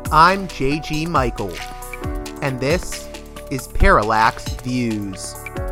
I'm J.G. Michael, and this is Parallax Views.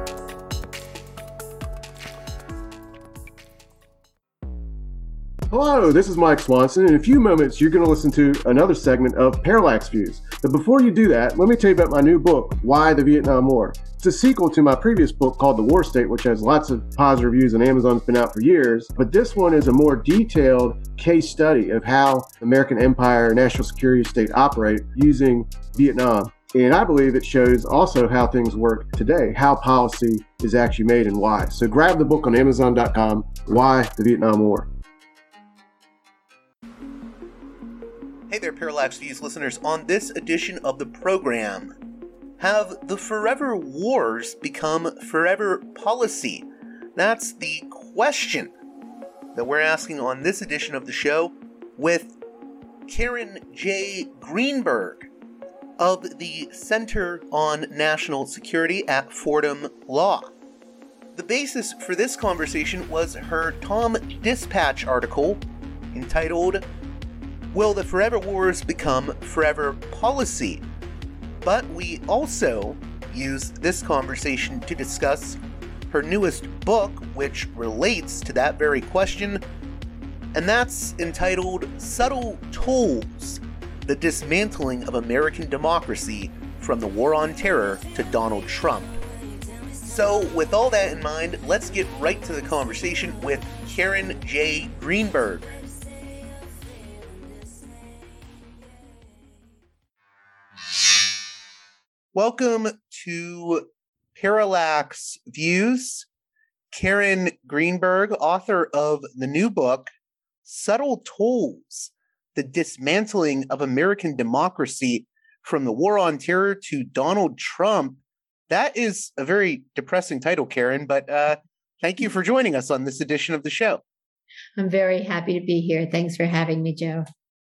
Hello, this is Mike Swanson. In a few moments, you're going to listen to another segment of Parallax Views. But before you do that, let me tell you about my new book, Why the Vietnam War. It's a sequel to my previous book called The War State, which has lots of positive reviews and Amazon's been out for years. But this one is a more detailed case study of how American empire and national security state operate using Vietnam. And I believe it shows also how things work today, how policy is actually made and why. So grab the book on Amazon.com, Why the Vietnam War. Hey there, Parallax Views listeners. On this edition of the program, have the forever wars become forever policy? That's the question that we're asking on this edition of the show with Karen J. Greenberg of the Center on National Security at Fordham Law. The basis for this conversation was her Tom Dispatch article entitled, Will the Forever Wars Become Forever Policy? But we also used this conversation to discuss her newest book, which relates to that very question, and that's entitled Subtle Tools: The Dismantling of American Democracy from the War on Terror to Donald Trump. So, with all that in mind, let's get right to the conversation with Karen J. Greenberg. Welcome to Parallax Views. Karen Greenberg, author of the new book, Subtle Tools: The Dismantling of American Democracy from the War on Terror to Donald Trump. That is a very depressing title, Karen, but thank you for joining us on this edition of the show. I'm very happy to be here. Thanks for having me, Joe.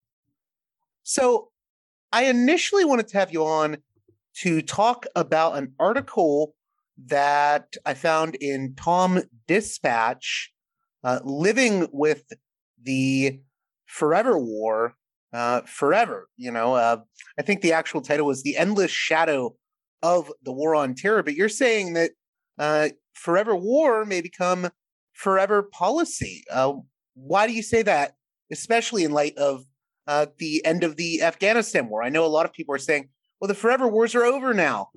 So I initially wanted to have you on to talk about an article that I found in Tom Dispatch, Living with the Forever War, Forever. I think the actual title was The Endless Shadow of the War on Terror, but you're saying that forever war may become forever policy. Why do you say that, especially in light of the end of the Afghanistan war? I know a lot of people are saying, well, the forever wars are over now.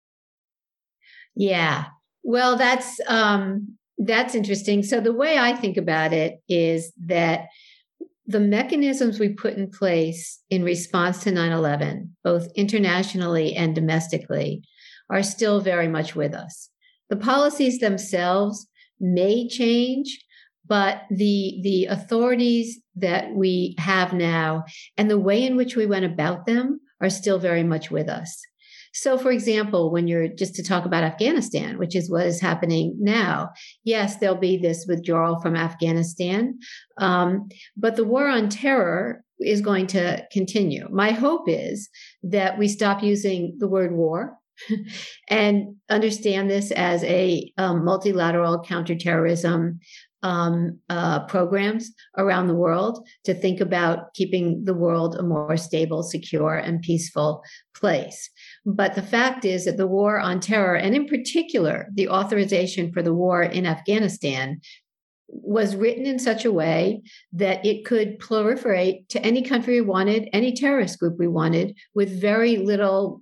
Yeah. Well, that's interesting. So the way I think about it is that the mechanisms we put in place in response to 9/11, both internationally and domestically, are still very much with us. The policies themselves may change, but the authorities that we have now and the way in which we went about them are still very much with us. So, for example, when you're just to talk about Afghanistan, which is what is happening now, yes, there'll be this withdrawal from Afghanistan, but the war on terror is going to continue. My hope is that we stop using the word war and understand this as a multilateral counterterrorism programs around the world to think about keeping the world a more stable, secure, and peaceful place. But the fact is that the war on terror, and in particular, the authorization for the war in Afghanistan, was written in such a way that it could proliferate to any country we wanted, any terrorist group we wanted, with very little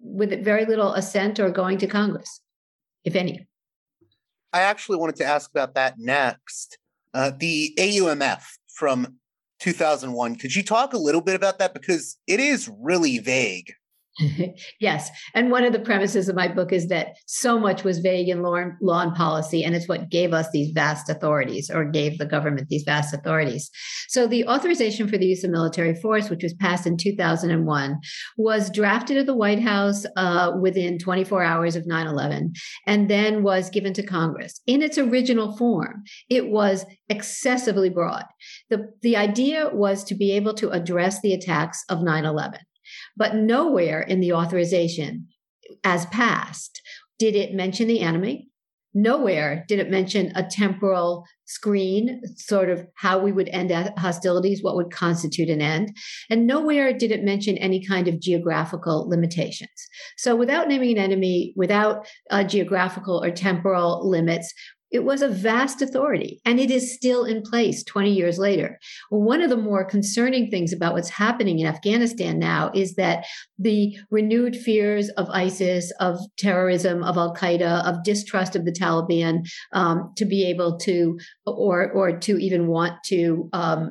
assent or going to Congress, if any. I actually wanted to ask about that next. The AUMF from 2001. Could you talk a little bit about that? Because it is really vague. Yes. And one of the premises of my book is that so much was vague in law and policy, and it's what gave us these vast authorities, or gave the government these vast authorities. So the authorization for the use of military force, which was passed in 2001, was drafted at the White House within 24 hours of 9/11, and then was given to Congress. In its original form, it was excessively broad. The idea was to be able to address the attacks of 9/11. But nowhere in the authorization, as passed, did it mention the enemy. Nowhere did it mention a temporal screen, sort of how we would end hostilities, what would constitute an end. And nowhere did it mention any kind of geographical limitations. So without naming an enemy, without geographical or temporal limits, it was a vast authority, and it is still in place 20 years later. Well, one of the more concerning things about what's happening in Afghanistan now is that the renewed fears of ISIS, of terrorism, of Al-Qaeda, of distrust of the Taliban, to be able to, or to even want to,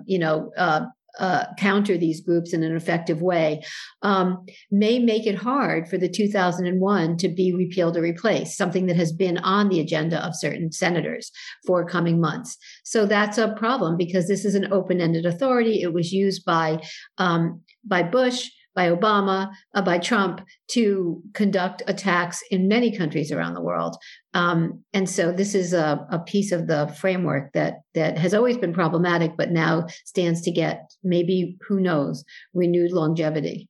counter these groups in an effective way, may make it hard for the 2001 to be repealed or replaced, something that has been on the agenda of certain senators for coming months. So that's a problem because this is an open-ended authority. It was used by Bush, by Obama, by Trump to conduct attacks in many countries around the world. And so this is a piece of the framework that has always been problematic, but now stands to get maybe, who knows, renewed longevity.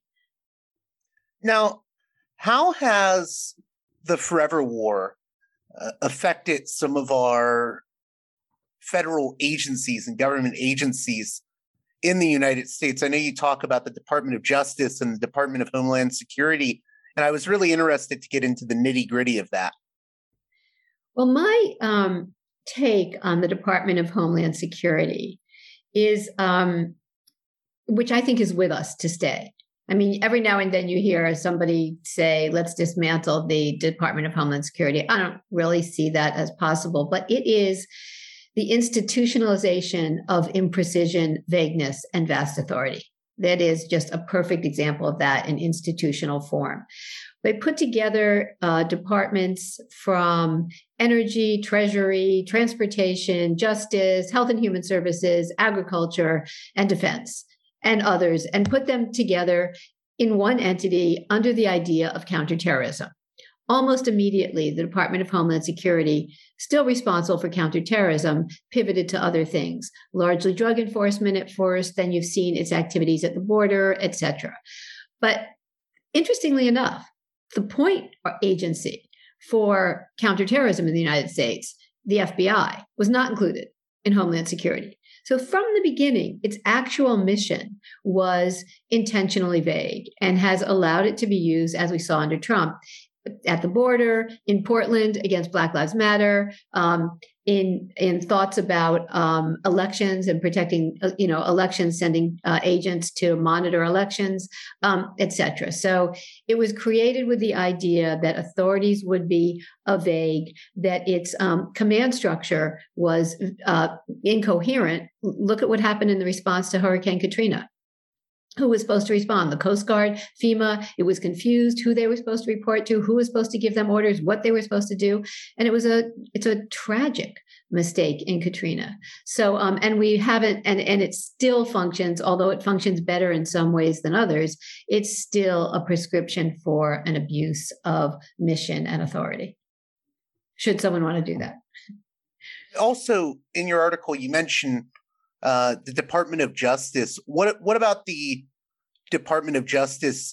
Now, how has the Forever War affected some of our federal agencies and government agencies in the United States? I know you talk about the Department of Justice and the Department of Homeland Security, and I was really interested to get into the nitty-gritty of that. Well, my take on the Department of Homeland Security is, which I think is with us to stay. I mean, every now and then you hear somebody say, let's dismantle the Department of Homeland Security. I don't really see that as possible, but it is the institutionalization of imprecision, vagueness, and vast authority. That is just a perfect example of that in institutional form. They put together departments from energy, treasury, transportation, justice, health and human services, agriculture, and defense, and others, and put them together in one entity under the idea of counterterrorism. Almost immediately, the Department of Homeland Security, still responsible for counterterrorism, pivoted to other things, largely drug enforcement at first, then you've seen its activities at the border, et cetera. But interestingly enough, the point agency for counterterrorism in the United States, the FBI, was not included in Homeland Security. So from the beginning, its actual mission was intentionally vague and has allowed it to be used, as we saw under Trump, at the border, in Portland against Black Lives Matter, in thoughts about elections and protecting, elections, sending agents to monitor elections, et cetera. So it was created with the idea that authorities would be vague, that its command structure was incoherent. Look at what happened in the response to Hurricane Katrina. Who was supposed to respond? The Coast Guard, FEMA. It was confused who they were supposed to report to, who was supposed to give them orders, what they were supposed to do. And it's a tragic mistake in Katrina. So, and we haven't, and it still functions, although it functions better in some ways than others, it's still a prescription for an abuse of mission and authority, should someone want to do that. Also, in your article, you mentioned the Department of Justice. What about the Department of Justice?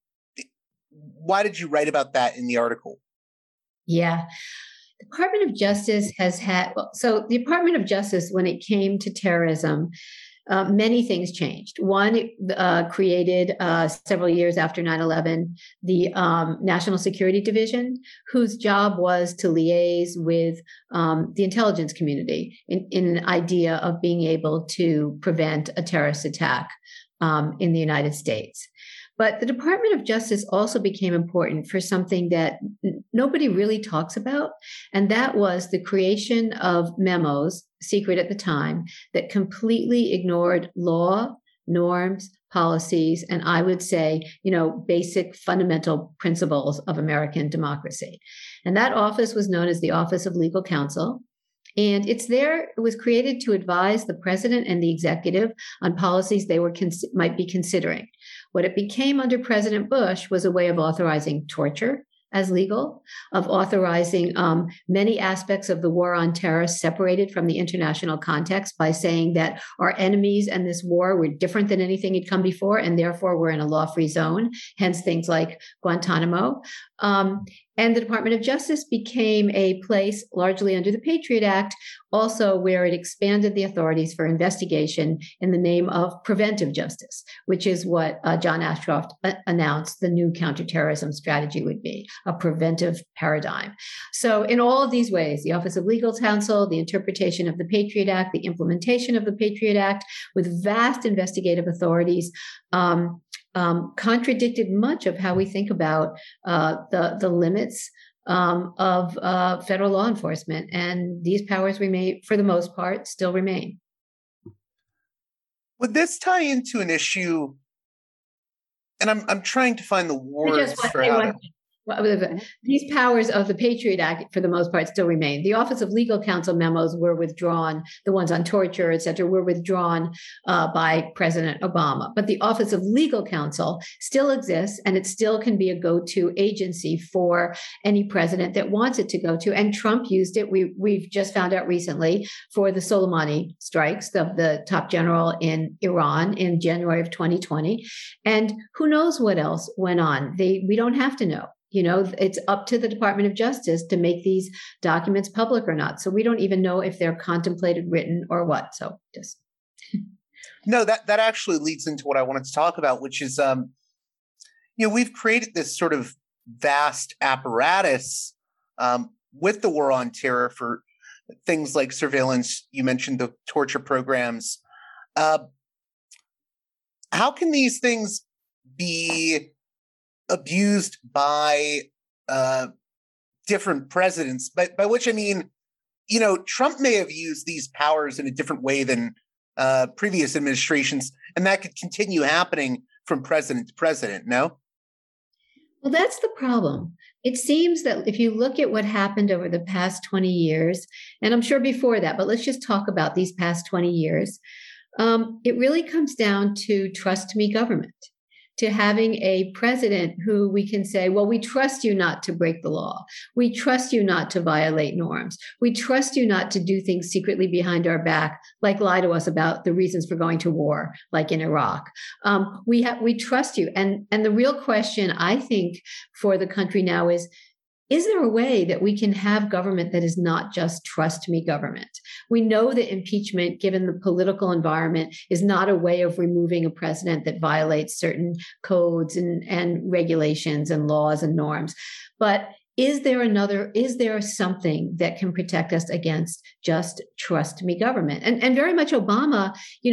Why did you write about that in the article? Yeah. The Department of Justice has had, so the Department of Justice, when it came to terrorism, many things changed. One, it created several years after 9/11, the National Security Division, whose job was to liaise with the intelligence community in an idea of being able to prevent a terrorist attack in the United States. But the Department of Justice also became important for something that nobody really talks about, and that was the creation of memos, secret at the time, that completely ignored law, norms, policies, and I would say, basic fundamental principles of American democracy. And that office was known as the Office of Legal Counsel. And it was created to advise the president and the executive on policies they might be considering. What it became under President Bush was a way of authorizing torture as legal, of authorizing many aspects of the war on terror separated from the international context by saying that our enemies and this war were different than anything had come before, and therefore we're in a law-free zone, hence things like Guantanamo. And the Department of Justice became a place, largely under the Patriot Act, also where it expanded the authorities for investigation in the name of preventive justice, which is what John Ashcroft announced the new counterterrorism strategy would be, a preventive paradigm. So in all of these ways, the Office of Legal Counsel, the interpretation of the Patriot Act, the implementation of the Patriot Act with vast investigative authorities, contradicted much of how we think about the limits of federal law enforcement. And these powers remain, for the most part, still remain. Would this tie into an issue? And I'm trying to find the words for how to... These powers of the Patriot Act, for the most part, still remain. The Office of Legal Counsel memos were withdrawn. The ones on torture, et cetera, were withdrawn by President Obama. But the Office of Legal Counsel still exists, and it still can be a go-to agency for any president that wants it to go to. And Trump used it. We've just found out recently for the Soleimani strikes of the top general in Iran in January of 2020. And who knows what else went on? We don't have to know. You know, it's up to the Department of Justice to make these documents public or not. So we don't even know if they're contemplated, written, or what. So just. No, that actually leads into what I wanted to talk about, which is, we've created this sort of vast apparatus with the war on terror for things like surveillance. You mentioned the torture programs. How can these things be abused by different presidents, by which I mean, Trump may have used these powers in a different way than previous administrations, and that could continue happening from president to president, no? Well, that's the problem. It seems that if you look at what happened over the past 20 years, and I'm sure before that, but let's just talk about these past 20 years, it really comes down to trust me government. To having a president who we can say, well, we trust you not to break the law. We trust you not to violate norms. We trust you not to do things secretly behind our back, like lie to us about the reasons for going to war, like in Iraq. We trust you. And the real question, I think, for the country now is there a way that we can have government that is not just trust me government? We know that impeachment, given the political environment, is not a way of removing a president that violates certain codes and regulations and laws and norms. But is there something that can protect us against just trust me government? And very much Obama,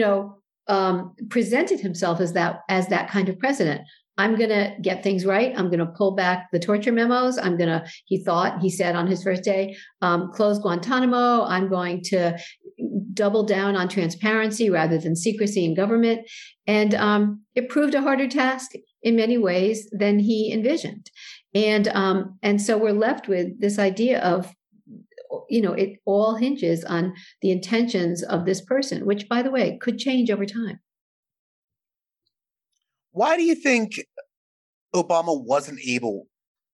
presented himself as that kind of president. I'm going to get things right. I'm going to pull back the torture memos. He said on his first day, close Guantanamo. I'm going to double down on transparency rather than secrecy in government. And it proved a harder task in many ways than he envisioned. And so we're left with this idea of, it all hinges on the intentions of this person, which, by the way, could change over time. Why do you think Obama wasn't able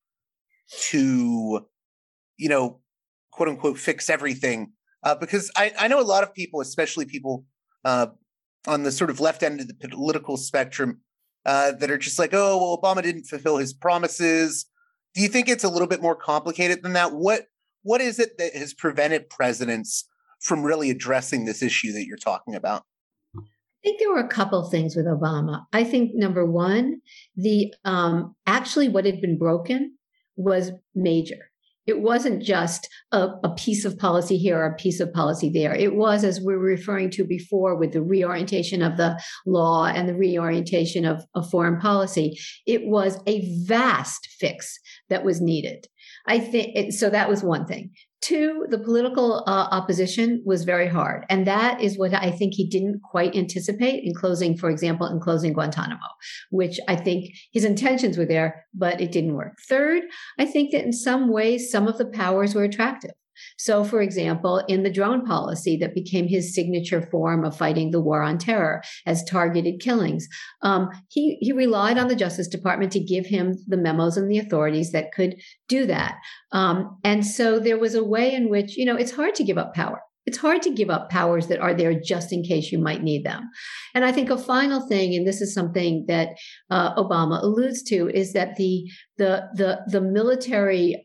to, quote unquote, fix everything? Because I know a lot of people, especially people on the sort of left end of the political spectrum, that are just like, oh, well, Obama didn't fulfill his promises. Do you think it's a little bit more complicated than that? What is it that has prevented presidents from really addressing this issue that you're talking about? I think there were a couple of things with Obama. I think number one, actually what had been broken was major. It wasn't just a piece of policy here or a piece of policy there. It was, as we were referring to before, with the reorientation of the law and the reorientation of foreign policy. It was a vast fix that was needed. I think so. That was one thing. Two, the political opposition was very hard. And that is what I think he didn't quite anticipate in closing Guantanamo, which I think his intentions were there, but it didn't work. Third, I think that in some ways, some of the powers were attractive. So, for example, in the drone policy that became his signature form of fighting the war on terror as targeted killings, he relied on the Justice Department to give him the memos and the authorities that could do that. And so there was a way in which, it's hard to give up power. it's hard to give up powers that are there just in case you might need them. And I think a final thing, and this is something that Obama alludes to, is that the military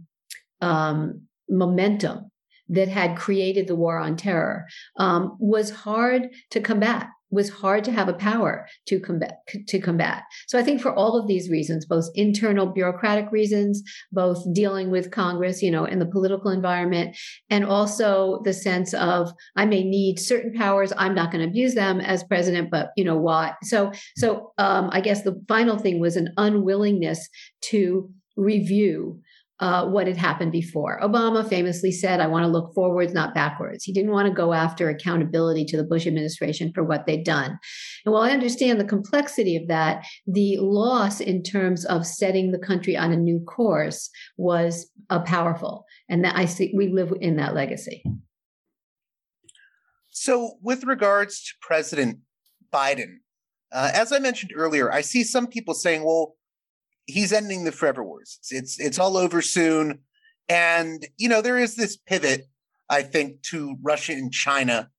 momentum that had created the war on terror was hard to combat, was hard to have a power to combat. So I think for all of these reasons, both internal bureaucratic reasons, both dealing with Congress, in the political environment, and also the sense of I may need certain powers, I'm not going to abuse them as president, but why? So I guess the final thing was an unwillingness to review what had happened before. Obama famously said, I want to look forwards, not backwards. He didn't want to go after accountability to the Bush administration for what they'd done. And while I understand the complexity of that, the loss in terms of setting the country on a new course was powerful. And that I see we live in that legacy. So with regards to President Biden, as I mentioned earlier, I see some people saying, well, he's ending the forever wars. It's all over soon. And, there is this pivot, I think, to Russia and China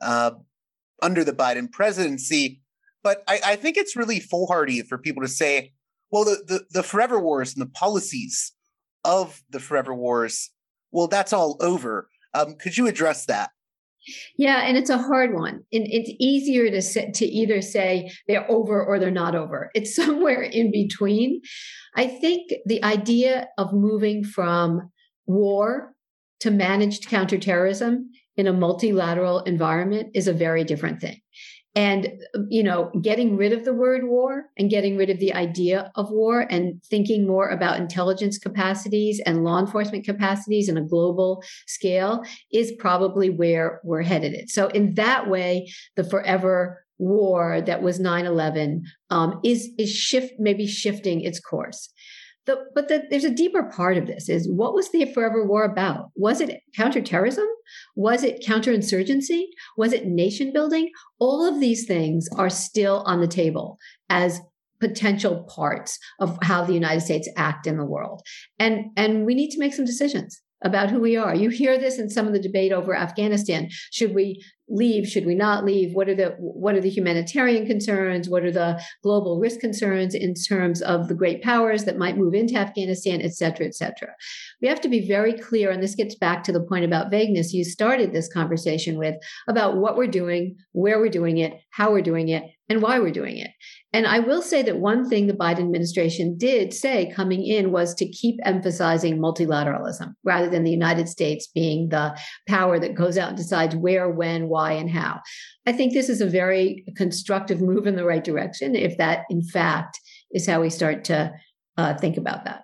under the Biden presidency. But I think it's really foolhardy for people to say, well, the forever wars and the policies of the forever wars, well, that's all over. Could you address that? Yeah, and it's a hard one. And it's easier to either say they're over or they're not over. It's somewhere in between. I think the idea of moving from war to managed counterterrorism in a multilateral environment is a very different thing. And, getting rid of the word war and getting rid of the idea of war and thinking more about intelligence capacities and law enforcement capacities on a global scale is probably where we're headed. So in that way, the forever war that was 9/11 is maybe shifting its course. But there's a deeper part of this is what was the forever war about? Was it counterterrorism? Was it counterinsurgency? Was it nation building? All of these things are still on the table as potential parts of how the United States act in the world. And we need to make some decisions about who we are. You hear this in some of the debate over Afghanistan. Should we leave? Should we not leave? What are the humanitarian concerns? What are the global risk concerns in terms of the great powers that might move into Afghanistan, et cetera, et cetera? We have to be very clear, and this gets back to the point about vagueness you started this conversation with, about what we're doing, where we're doing it, how we're doing it, and why we're doing it. And I will say that one thing the Biden administration did say coming in was to keep emphasizing multilateralism rather than the United States being the power that goes out and decides where, when, why, and how. I think this is a very constructive move in the right direction if that, in fact, is how we start to think about that.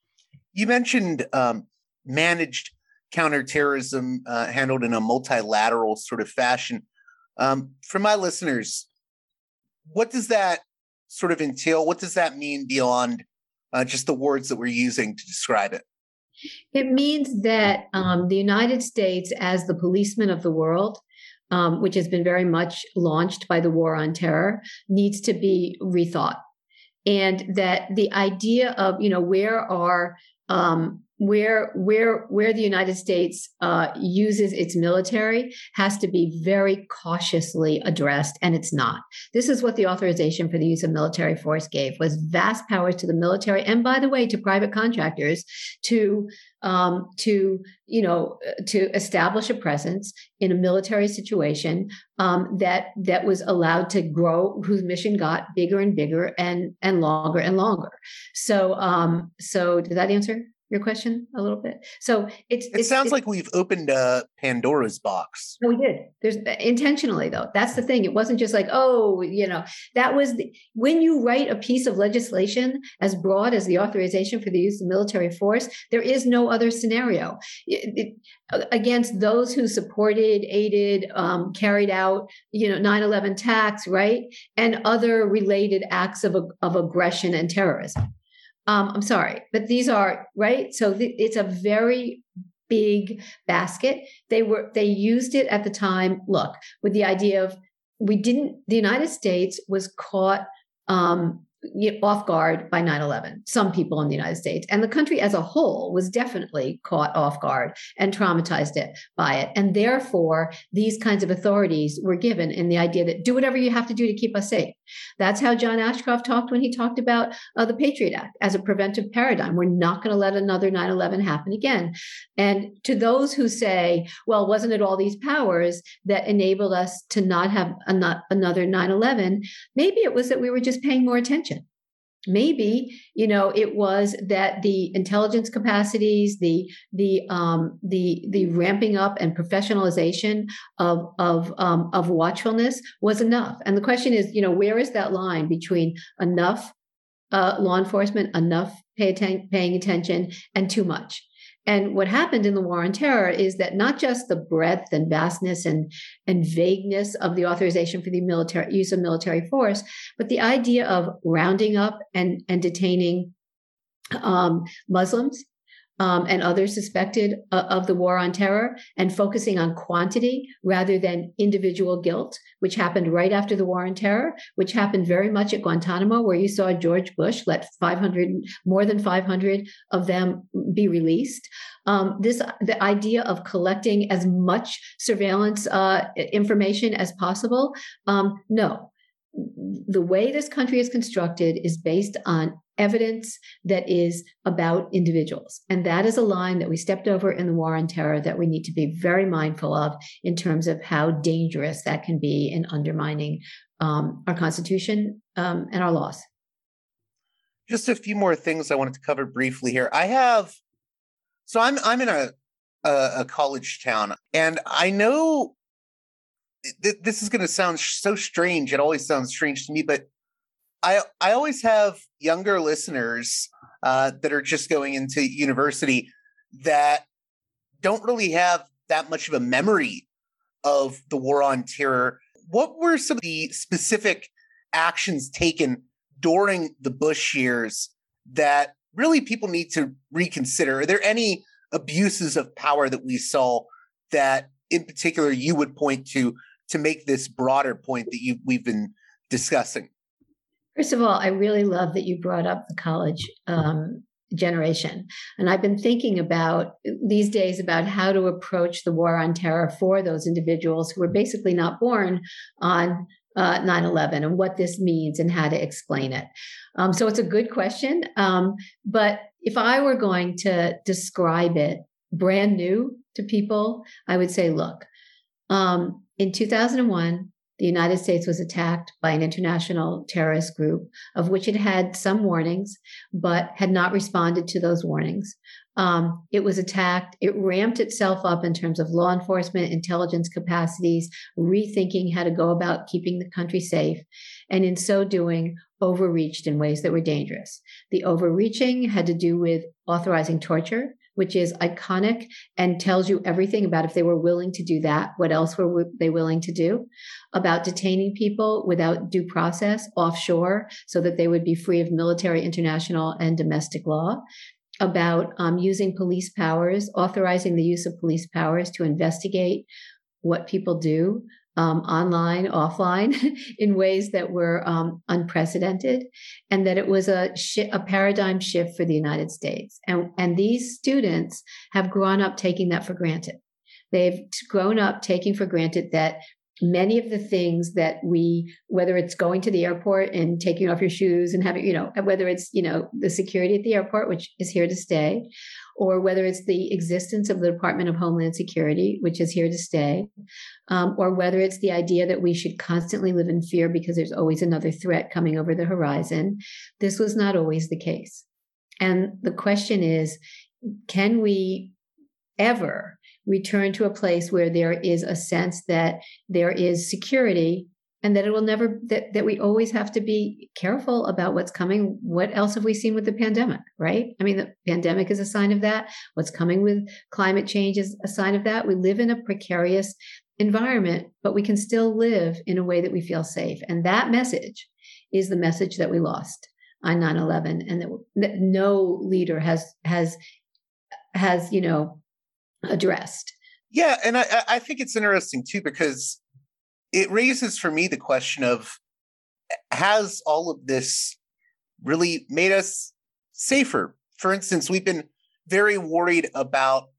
You mentioned managed counterterrorism handled in a multilateral sort of fashion. For my listeners, what does that sort of entail? What does that mean beyond just the words that we're using to describe it? It means that the United States, as the policeman of the world, which has been very much launched by the war on terror, needs to be rethought. And that the idea of, where the United States uses its military has to be very cautiously addressed, and it's not. This is what the authorization for the use of military force gave, was vast powers to the military, and by the way, to private contractors to establish a presence in a military situation that was allowed to grow, whose mission got bigger and bigger and longer and longer. So did that answer your question a little bit? So it sounds like we've opened Pandora's box. No, we did. There's intentionally, though. That's the thing. It wasn't just like, that was when you write a piece of legislation as broad as the authorization for the use of military force, there is no other scenario against those who supported, aided, carried out, 9/11 attacks, right? And other related acts of aggression and terrorism. I'm sorry, but these are, right? So it's a very big basket. They used it at the time, look, with the idea of the United States was caught off guard by 9/11, some people in the United States. And the country as a whole was definitely caught off guard and traumatized by it. And therefore, these kinds of authorities were given in the idea that do whatever you have to do to keep us safe. That's how John Ashcroft talked when he talked about the Patriot Act as a preventive paradigm. We're not going to let another 9/11 happen again. And to those who say, well, wasn't it all these powers that enabled us to not have another 9/11? Maybe it was that we were just paying more attention. Maybe, it was that the intelligence capacities, the ramping up and professionalization of watchfulness was enough. And the question is, where is that line between enough law enforcement, enough paying attention, and too much? And what happened in the War on Terror is that not just the breadth and vastness and vagueness of the authorization for the use of military force, but the idea of rounding up and detaining Muslims and others suspected of the War on Terror, and focusing on quantity rather than individual guilt, which happened right after the War on Terror, which happened very much at Guantanamo, where you saw George Bush let more than 500 of them be released. The idea of collecting as much surveillance information as possible, no. The way this country is constructed is based on evidence that is about individuals. And that is a line that we stepped over in the War on Terror that we need to be very mindful of in terms of how dangerous that can be in undermining our Constitution and our laws. Just a few more things I wanted to cover briefly here. I'm in a college town, and I know this is going to sound so strange. It always sounds strange to me, but I always have younger listeners that are just going into university that don't really have that much of a memory of the War on Terror. What were some of the specific actions taken during the Bush years that really people need to reconsider? Are there any abuses of power that we saw that in particular you would point to make this broader point that we've been discussing? First of all, I really love that you brought up the college generation. And I've been thinking about these days about how to approach the War on Terror for those individuals who were basically not born on 9/11 and what this means and how to explain it. So it's a good question. But if I were going to describe it brand new to people, I would say, look, in 2001, the United States was attacked by an international terrorist group, of which it had some warnings, but had not responded to those warnings. It was attacked. It ramped itself up in terms of law enforcement, intelligence capacities, rethinking how to go about keeping the country safe, and in so doing, overreached in ways that were dangerous. The overreaching had to do with authorizing torture, which is iconic and tells you everything about if they were willing to do that, what else were they willing to do, about detaining people without due process offshore so that they would be free of military, international, and domestic law, about using police powers, authorizing the use of police powers to investigate what people do online, offline, in ways that were unprecedented, and that it was a paradigm shift for the United States. And these students have grown up taking that for granted. They've grown up taking for granted that many of the things that whether it's going to the airport and taking off your shoes and having, whether it's, the security at the airport, which is here to stay, or whether it's the existence of the Department of Homeland Security, which is here to stay, or whether it's the idea that we should constantly live in fear because there's always another threat coming over the horizon. This was not always the case. And the question is, can we ever return to a place where there is a sense that there is security and that it will never, that we always have to be careful about what's coming? What else have we seen with the pandemic, right? I mean, the pandemic is a sign of that. What's coming with climate change is a sign of that. We live in a precarious environment, but we can still live in a way that we feel safe. And that message is the message that we lost on 9/11 and that no leader has addressed. Yeah. And I think it's interesting too, because it raises for me the question of, has all of this really made us safer. For instance, we've been very worried about,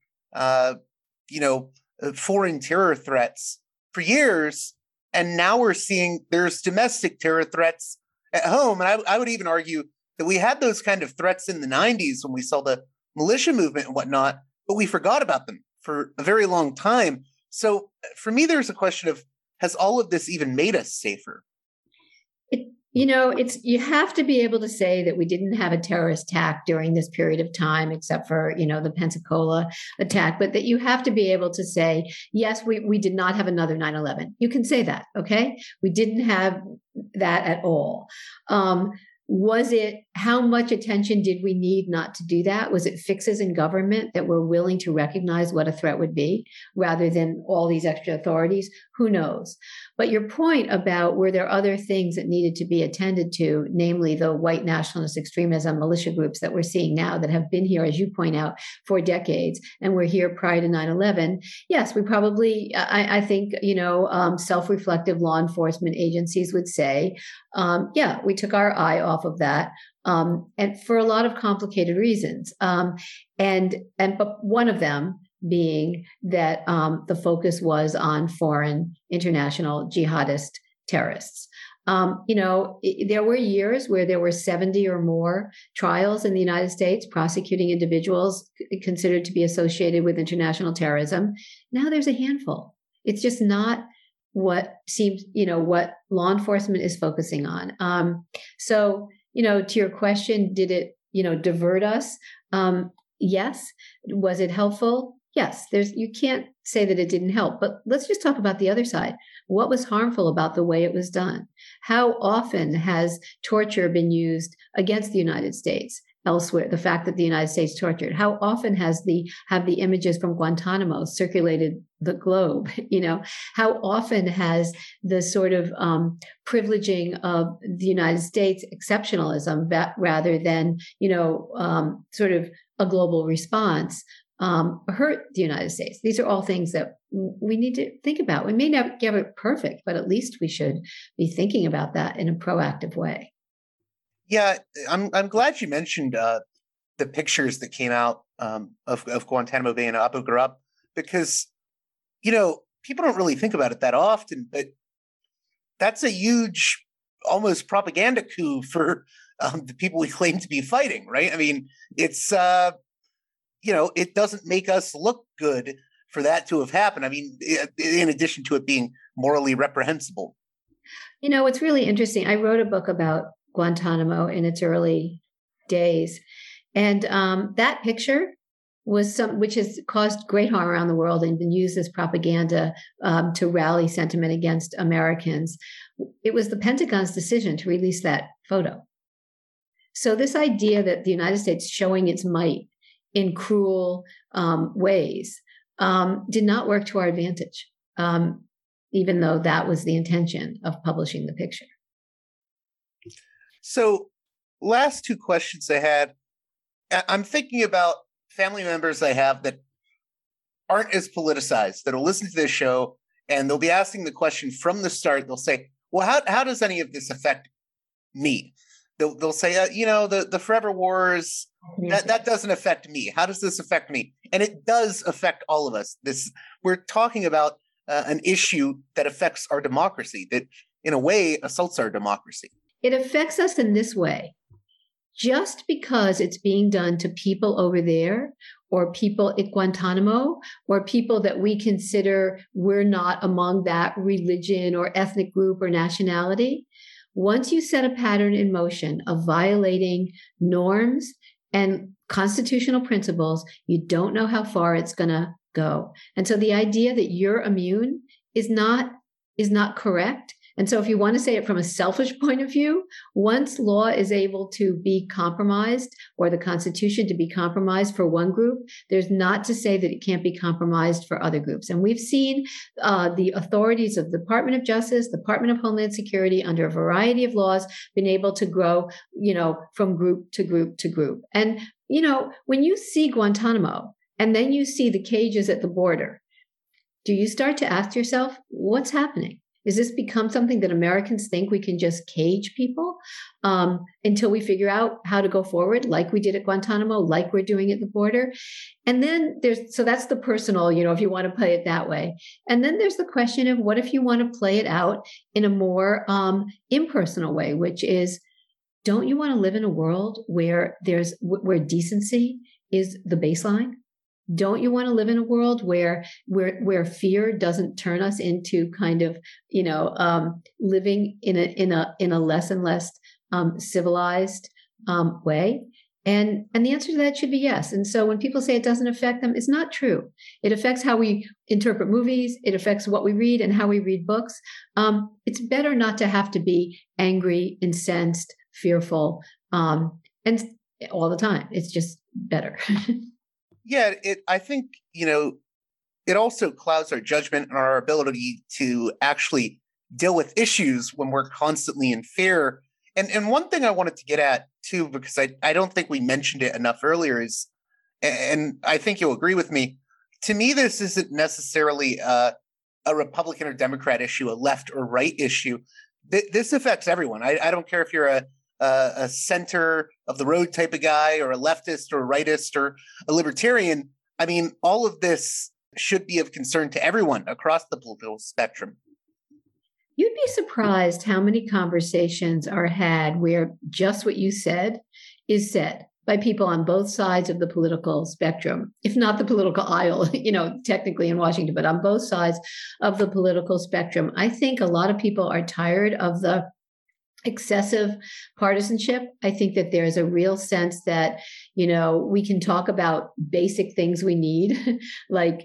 foreign terror threats for years. And now we're seeing there's domestic terror threats at home. And I would even argue that we had those kind of threats in the 90s when we saw the militia movement and whatnot, but we forgot about them for a very long time. So for me, there's a question of, has all of this even made us safer? You have to be able to say that we didn't have a terrorist attack during this period of time, except for, the Pensacola attack, but that you have to be able to say, yes, we did not have another 9/11. You can say that, okay? We didn't have that at all. Was it, how much attention did we need not to do that? Was it fixes in government that were willing to recognize what a threat would be rather than all these extra authorities? Who knows? But your point about were there other things that needed to be attended to, namely the white nationalist extremism militia groups that we're seeing now that have been here, as you point out, for decades, and were here prior to 9/11. Yes, we probably, I think, self-reflective law enforcement agencies would say, we took our eye off of that. And for a lot of complicated reasons. But one of them being that the focus was on foreign international jihadist terrorists. There were years where there were 70 or more trials in the United States prosecuting individuals considered to be associated with international terrorism. Now there's a handful. It's just not what seems, what law enforcement is focusing on. So, to your question, did it, divert us? Yes. Was it helpful? Yes. You can't say that it didn't help, but let's just talk about the other side. What was harmful about the way it was done? How often has torture been used against the United States? Elsewhere, the fact that the United States tortured, how often have the images from Guantanamo circulated the globe? How often has the sort of privileging of the United States exceptionalism rather than, sort of a global response hurt the United States? These are all things that we need to think about. We may never get it perfect, but at least we should be thinking about that in a proactive way. Yeah, I'm glad you mentioned the pictures that came out of Guantanamo Bay and Abu Ghraib, because people don't really think about it that often, but that's a huge, almost propaganda coup for the people we claim to be fighting, right? I mean, it's it doesn't make us look good for that to have happened. I mean, in addition to it being morally reprehensible. It's really interesting. I wrote a book about Guantanamo in its early days. And that picture was which has caused great harm around the world and been used as propaganda to rally sentiment against Americans. It was the Pentagon's decision to release that photo. So this idea that the United States showing its might in cruel ways did not work to our advantage, even though that was the intention of publishing the picture. So last two questions I had, I'm thinking about family members I have that aren't as politicized, that'll listen to this show and they'll be asking the question from the start. They'll say, well, how does any of this affect me? They'll say, the forever wars, that doesn't affect me. How does this affect me? And it does affect all of us. We're talking about an issue that affects our democracy, that in a way assaults our democracy. It affects us in this way. Just because it's being done to people over there or people at Guantanamo or people that we consider we're not among that religion or ethnic group or nationality, once you set a pattern in motion of violating norms and constitutional principles, you don't know how far it's going to go. And so the idea that you're immune is not correct. And so if you want to say it from a selfish point of view, once law is able to be compromised or the Constitution to be compromised for one group, there's not to say that it can't be compromised for other groups. And we've seen the authorities of the Department of Justice, Department of Homeland Security, under a variety of laws, been able to grow, from group to group to group. And, when you see Guantanamo and then you see the cages at the border, do you start to ask yourself, what's happening? Is this become something that Americans think we can just cage people until we figure out how to go forward, like we did at Guantanamo, like we're doing at the border? And then so that's the personal, if you want to play it that way. And then there's the question of what if you want to play it out in a more impersonal way, which is, don't you want to live in a world where decency is the baseline? Don't you want to live in a world where fear doesn't turn us into kind of, living in a less and less civilized way? And the answer to that should be yes. And so when people say it doesn't affect them, it's not true. It affects how we interpret movies. It affects what we read and how we read books. It's better not to have to be angry, incensed, fearful, and all the time. It's just better. Yeah, I think, it also clouds our judgment and our ability to actually deal with issues when we're constantly in fear. And one thing I wanted to get at, too, because I don't think we mentioned it enough earlier is, and I think you'll agree with me, to me, this isn't necessarily a Republican or Democrat issue, a left or right issue. This affects everyone. I don't care if you're a center of the road type of guy or a leftist or a rightist or a libertarian. I mean, all of this should be of concern to everyone across the political spectrum. You'd be surprised how many conversations are had where just what you said is said by people on both sides of the political spectrum, if not the political aisle, technically in Washington, but on both sides of the political spectrum. I think a lot of people are tired of the excessive partisanship. I think that there's a real sense that, we can talk about basic things we need, like,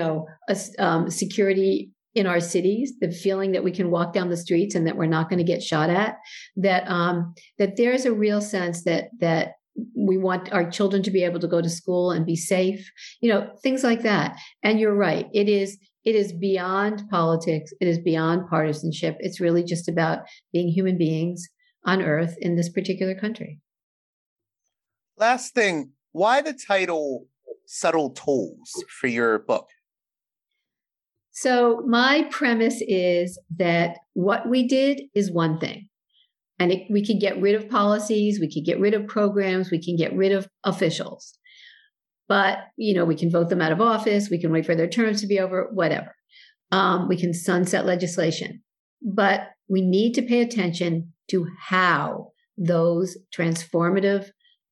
security in our cities, the feeling that we can walk down the streets and that we're not going to get shot at, that there's a real sense that we want our children to be able to go to school and be safe, things like that. And you're right. It is beyond politics. It is beyond partisanship. It's really just about being human beings on Earth in this particular country. Last thing, why the title Subtle Tolls for your book? So my premise is that what we did is one thing. And we could get rid of policies, we could get rid of programs, we can get rid of officials. But, we can vote them out of office, we can wait for their terms to be over, whatever. We can sunset legislation. But we need to pay attention to how those transformative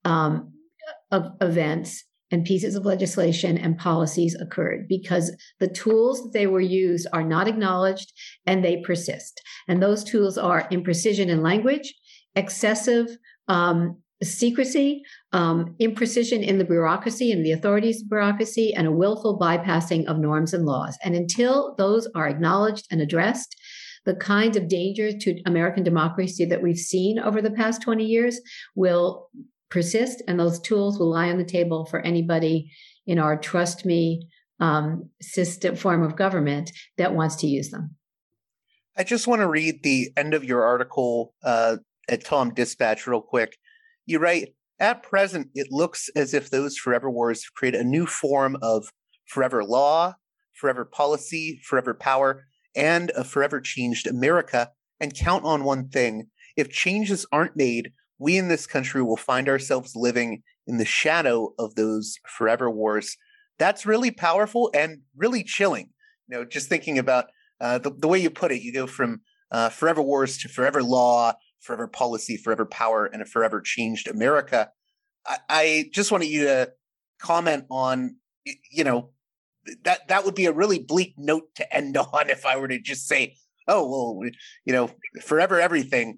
events and pieces of legislation and policies occurred, because the tools that they were used are not acknowledged and they persist. And those tools are imprecision in language, excessive secrecy, imprecision in the bureaucracy and the authorities' bureaucracy, and a willful bypassing of norms and laws. And until those are acknowledged and addressed, the kinds of dangers to American democracy that we've seen over the past 20 years will persist, and those tools will lie on the table for anybody in our trust me system form of government that wants to use them. I just want to read the end of your article at Tom Dispatch real quick. You write, at present, it looks as if those forever wars have created a new form of forever law, forever policy, forever power, and a forever changed America. And count on one thing, if changes aren't made, we in this country will find ourselves living in the shadow of those forever wars. That's really powerful and really chilling. Just thinking about the way you put it, you go from forever wars to forever law, forever policy, forever power, and a forever changed America. I just wanted you to comment on, that would be a really bleak note to end on if I were to just say, oh, well, forever everything.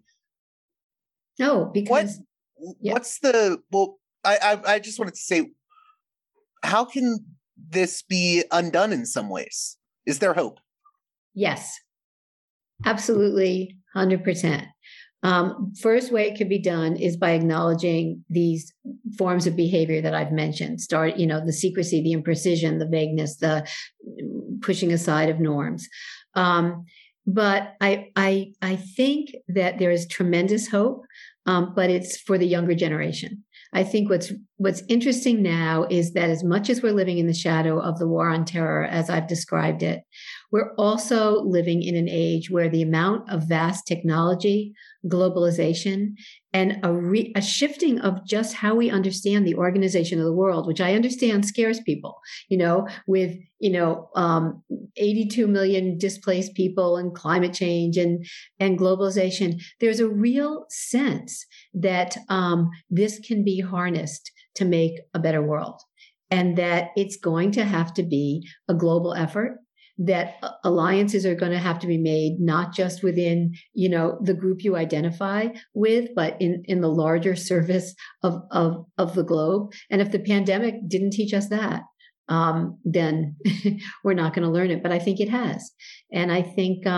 No, because what's I just wanted to say, how can this be undone in some ways? Is there hope? Yes, absolutely, 100%. First way it could be done is by acknowledging these forms of behavior that I've mentioned. The secrecy, the imprecision, the vagueness, the pushing aside of norms. But I think that there is tremendous hope, but it's for the younger generation. I think what's interesting now is that as much as we're living in the shadow of the war on terror, as I've described it, we're also living in an age where the amount of vast technology, globalization, and a shifting of just how we understand the organization of the world, which I understand scares people, with, 82 million displaced people and climate change and globalization. There's a real sense that this can be harnessed to make a better world, and that it's going to have to be a global effort, that alliances are going to have to be made, not just within, the group you identify with, but in the larger service of the globe. And if the pandemic didn't teach us that, then we're not going to learn it. But I think it has. And I think,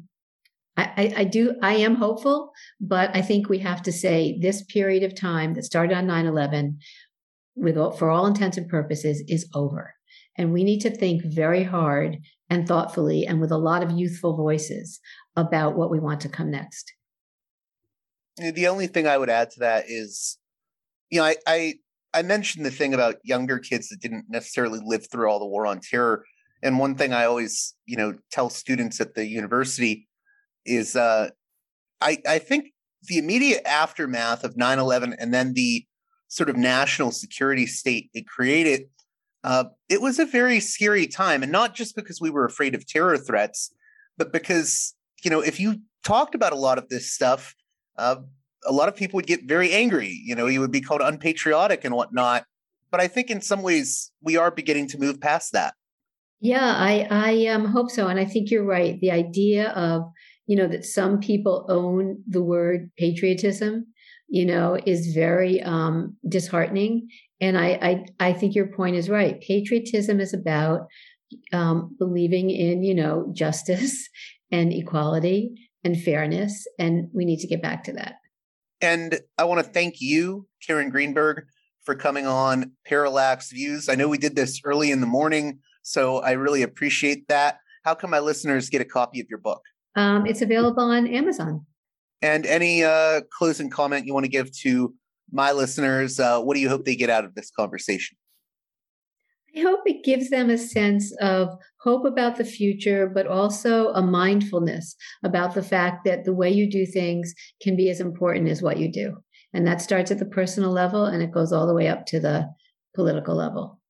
I am hopeful, but I think we have to say this period of time that started on 9/11, for all intents and purposes, is over. And we need to think very hard and thoughtfully and with a lot of youthful voices about what we want to come next. The only thing I would add to that is, I mentioned the thing about younger kids that didn't necessarily live through all the war on terror. And one thing I always, tell students at the university is I think the immediate aftermath of 9/11 and then the sort of national security state it created, it was a very scary time. And not just because we were afraid of terror threats, but because, if you talked about a lot of this stuff, a lot of people would get very angry. You would be called unpatriotic and whatnot. But I think in some ways we are beginning to move past that. Yeah, I hope so. And I think you're right. The idea of, that some people own the word patriotism, is very disheartening. And I think your point is right. Patriotism is about believing in, justice and equality and fairness. And we need to get back to that. And I want to thank you, Karen Greenberg, for coming on Parallax Views. I know we did this early in the morning, so I really appreciate that. How can my listeners get a copy of your book? It's available on Amazon. And any closing comment you want to give to my listeners? What do you hope they get out of this conversation? I hope it gives them a sense of hope about the future, but also a mindfulness about the fact that the way you do things can be as important as what you do. And that starts at the personal level and it goes all the way up to the political level.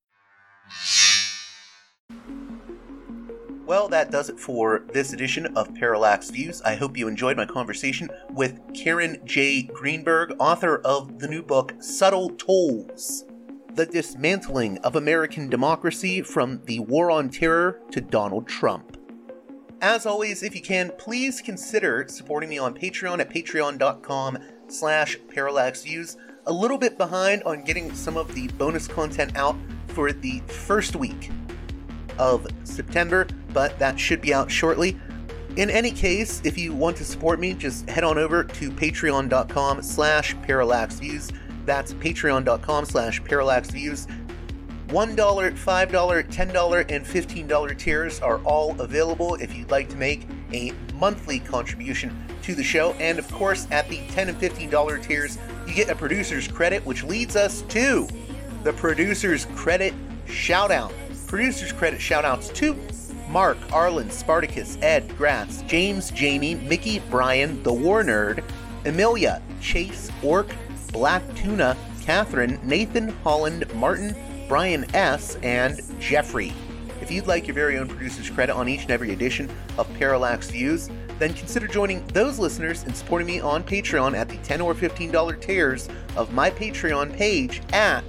Well, that does it for this edition of Parallax Views. I hope you enjoyed my conversation with Karen J. Greenberg, author of the new book, Subtle Tolls: The Dismantling of American Democracy from the War on Terror to Donald Trump. As always, if you can, please consider supporting me on Patreon at patreon.com/parallaxviews. A little bit behind on getting some of the bonus content out for the first week of September, but that should be out shortly. In any case, if you want to support me, just head on over to patreon.com/parallaxviews. That's patreon.com/parallaxviews. $1, $5, $10, and $15 tiers are all available if you'd like to make a monthly contribution to the show. And of course, at the $10 and $15 tiers, you get a producer's credit, which leads us to the producer's credit shout-out. Producer's credit shout-outs to Mark, Arlen, Spartacus, Ed, Grass, James, Jamie, Mickey, Brian, The War Nerd, Amelia, Chase, Orc, Black Tuna, Catherine, Nathan, Holland, Martin, Brian S., and Jeffrey. If you'd like your very own producer's credit on each and every edition of Parallax Views, then consider joining those listeners and supporting me on Patreon at the $10 or $15 tiers of my Patreon page at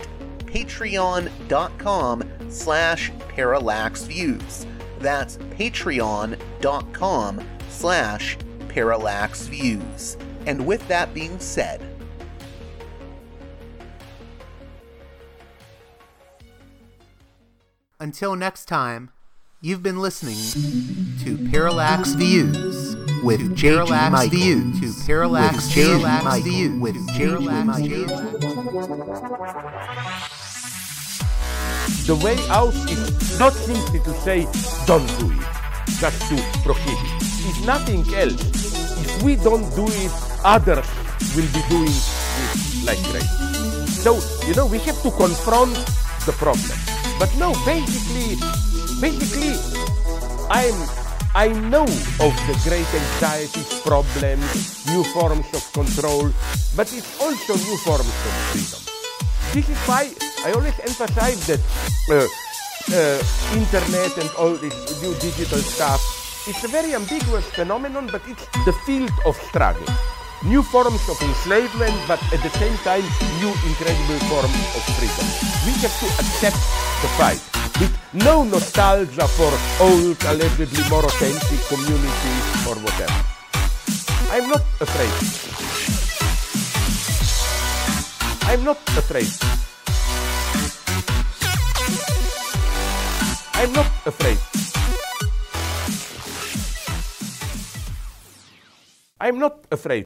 patreon.com/parallaxviews. That's patreon.com/parallaxviews. And with that being said, until next time, you've been listening to Parallax Views with Parallax Views to Parallax Views with Parallax Views. The way out is not simply to say, don't do it, just to prohibit. It's nothing else. If we don't do it, others will be doing it like crazy. So, we have to confront the problem. But no, basically, I'm I know of the great anxieties, problems, new forms of control, but it's also new forms of freedom. This is why I always emphasize that internet and all this new digital stuff, it's a very ambiguous phenomenon, but it's the field of struggle. New forms of enslavement, but at the same time, new incredible forms of freedom. We have to accept the fight with no nostalgia for old, allegedly more authentic communities or whatever. I'm not afraid. I'm not afraid. I'm not afraid. I'm not afraid.